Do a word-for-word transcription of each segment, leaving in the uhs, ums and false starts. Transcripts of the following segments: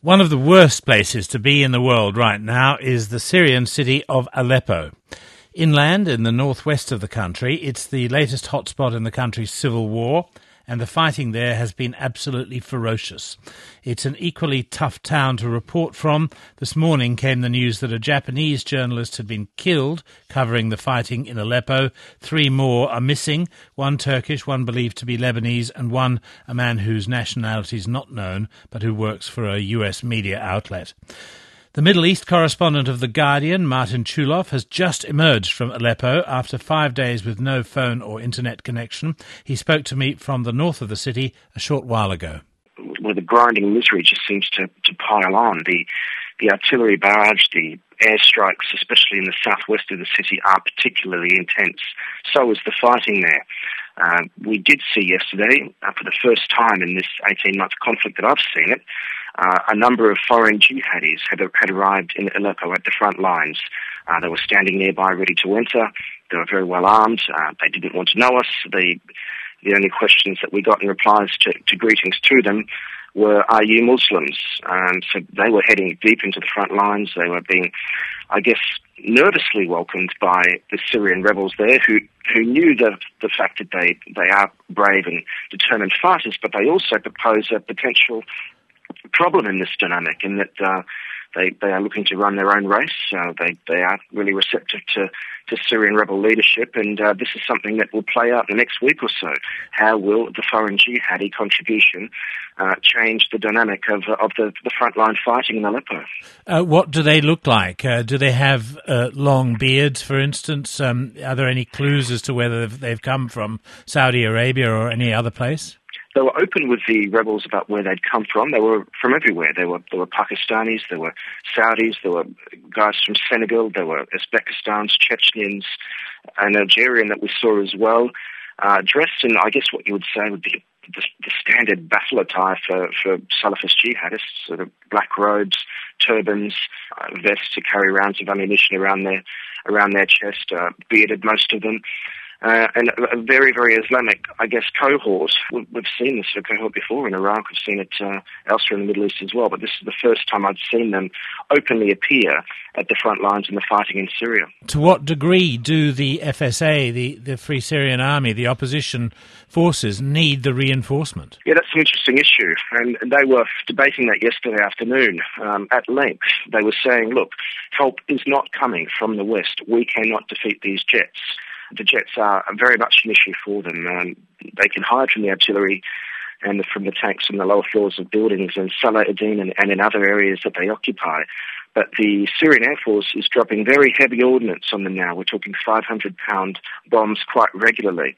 One of the worst places to be in the world right now is the Syrian city of Aleppo. Inland, in the northwest of the country, it's the latest hotspot in the country's civil war, and the fighting there has been absolutely ferocious. It's an equally tough town to report from. This morning came the news that a Japanese journalist had been killed covering the fighting in Aleppo. Three more are missing, one Turkish, one believed to be Lebanese, and one a man whose nationality is not known, but who works for a U S media outlet. The Middle East correspondent of The Guardian, Martin Chulov, has just emerged from Aleppo after five days with no phone or internet connection. He spoke to me from the north of the city a short while ago. Well, the grinding misery just seems to, to pile on. The the artillery barrage, the airstrikes, especially in the southwest of the city, are particularly intense. So is the fighting there. Uh, we did see yesterday, uh, for the first time in this eighteen-month conflict that I've seen it, uh, a number of foreign jihadis had, had arrived in Aleppo at the front lines. Uh, they were standing nearby ready to enter. They were very well armed. Uh, they didn't want to know us. The, the only questions that we got in replies to, to greetings to them were, "Are you Muslims?" Um, so they were heading deep into the front lines. They were being, I guess, nervously welcomed by the Syrian rebels there, who who knew the the fact that they, they are brave and determined fighters, but they also propose a potential problem in this dynamic, in that uh, they they are looking to run their own race. Uh, they they are really receptive to, to Syrian rebel leadership, and uh, this is something that will play out in the next week or so. How will the foreign jihadi contribution uh, change the dynamic of of the, the frontline fighting in Aleppo? Uh, what do they look like? Uh, do they have uh, long beards, for instance? Um, are there any clues as to whether they've come from Saudi Arabia or any other place? They were open with the rebels about where they'd come from. They were from everywhere. There were there were Pakistanis, there were Saudis, there were guys from Senegal, there were Uzbekistans, Chechens, an Algerian that we saw as well, uh, dressed in, I guess, what you would say would be the, the standard battle attire for, for Salafist jihadists, sort of black robes, turbans, uh, vests to carry rounds of ammunition around their around their chest, uh, bearded, most of them. Uh, and a very, very Islamic, I guess, cohort. We've seen this cohort before in Iraq. We've seen it uh, elsewhere in the Middle East as well. But this is the first time I've seen them openly appear at the front lines in the fighting in Syria. To what degree do the F S A, the, the Free Syrian Army, the opposition forces, need the reinforcement? Yeah, that's an interesting issue. And they were debating that yesterday afternoon um, at length. They were saying, look, help is not coming from the West. We cannot defeat these jets. The jets are very much an issue for them. Um, they can hide from the artillery and from the tanks on the lower floors of buildings in Salah ad-Din and, and in other areas that they occupy. But the Syrian Air Force is dropping very heavy ordnance on them now. We're talking five hundred pound bombs quite regularly.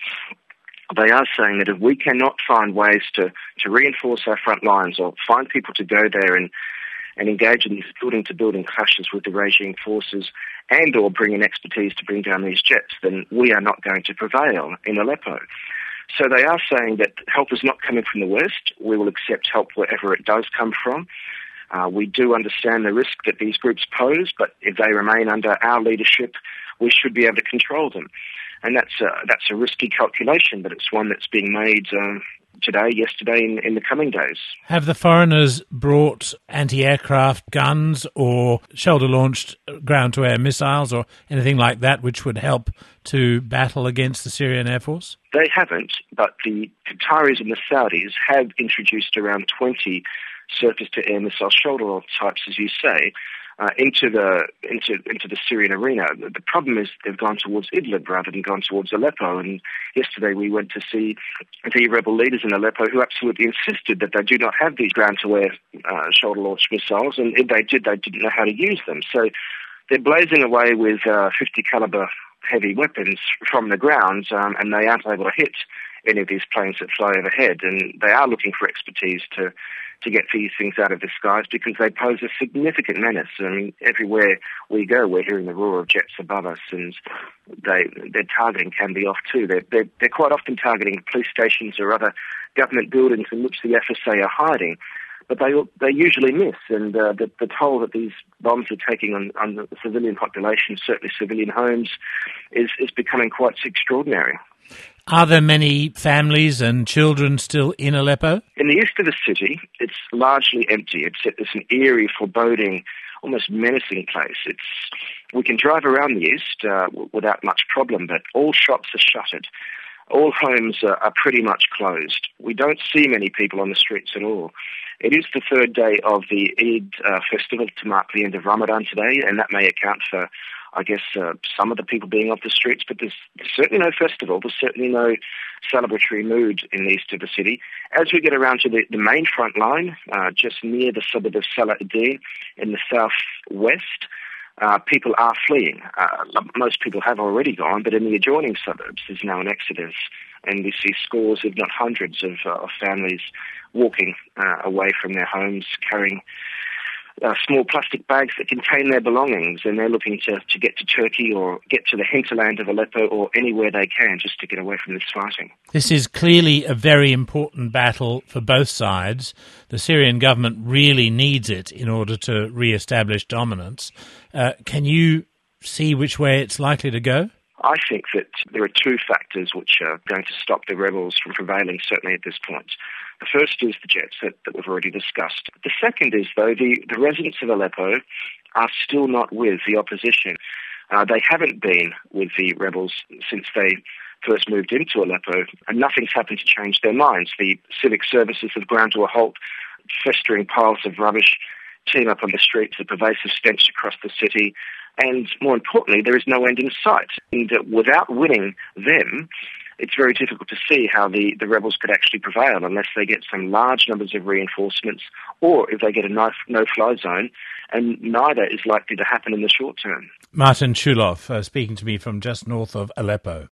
They are saying that if we cannot find ways to, to reinforce our front lines or find people to go there and and engage in these building-to-building clashes with the regime forces and or bring in expertise to bring down these jets, then we are not going to prevail in Aleppo. So they are saying that help is not coming from the West. We will accept help wherever it does come from. Uh, we do understand the risk that these groups pose, but if they remain under our leadership, we should be able to control them. And that's a, that's a risky calculation, but it's one that's being made um, today, yesterday, in, in the coming days. Have the foreigners brought anti-aircraft guns or shoulder-launched ground-to-air missiles or anything like that which would help to battle against the Syrian Air Force? They haven't, but the Qataris and the Saudis have introduced around twenty surface-to-air missile shoulder-launched types, as you say, Uh, into the into into the Syrian arena. The problem is they've gone towards Idlib rather than gone towards Aleppo. And yesterday we went to see the rebel leaders in Aleppo who absolutely insisted that they do not have these ground-to-air uh, shoulder-launched missiles, and if they did, they didn't know how to use them. So they're blazing away with uh, fifty caliber heavy weapons from the ground, um, and they aren't able to hit any of these planes that fly overhead. And they are looking for expertise to to get these things out of the skies because they pose a significant menace. I mean, everywhere we go, we're hearing the roar of jets above us, and they, their targeting can be off too. They're, they're, they're quite often targeting police stations or other government buildings in which the F S A are hiding, but they they usually miss, and uh, the, the toll that these bombs are taking on, on the civilian population, certainly civilian homes, is, is becoming quite extraordinary. Are there many families and children still in Aleppo? In the east of the city, it's largely empty. It's, it's an eerie, foreboding, almost menacing place. It's we can drive around the east uh, w- without much problem, but all shops are shuttered. All homes are, are pretty much closed. We don't see many people on the streets at all. It is the third day of the Eid uh, festival to mark the end of Ramadan today, and that may account for, I guess, uh, some of the people being off the streets, but there's, there's certainly no festival. There's certainly no celebratory mood in the east of the city. As we get around to the, the main front line, uh, just near the suburb of Salah ad-Din in the southwest, uh, people are fleeing. Uh, most people have already gone, but in the adjoining suburbs there's now an exodus, and we see scores, if not hundreds, of, uh, of families walking uh, away from their homes, carrying Uh, small plastic bags that contain their belongings, and they're looking to, to get to Turkey or get to the hinterland of Aleppo or anywhere they can just to get away from this fighting. This is clearly a very important battle for both sides. The Syrian government really needs it in order to re-establish dominance. Uh, can you see which way it's likely to go? I think that there are two factors which are going to stop the rebels from prevailing, certainly at this point. The first is the jet set that we've already discussed. The second is, though, the, the residents of Aleppo are still not with the opposition. Uh, they haven't been with the rebels since they first moved into Aleppo, and nothing's happened to change their minds. The civic services have ground to a halt, festering piles of rubbish teem up on the streets, a pervasive stench across the city, and more importantly, there is no end in sight. And uh, without winning them, it's very difficult to see how the, the rebels could actually prevail unless they get some large numbers of reinforcements or if they get a no, no-fly zone, and neither is likely to happen in the short term. Martin Chulov uh, speaking to me from just north of Aleppo.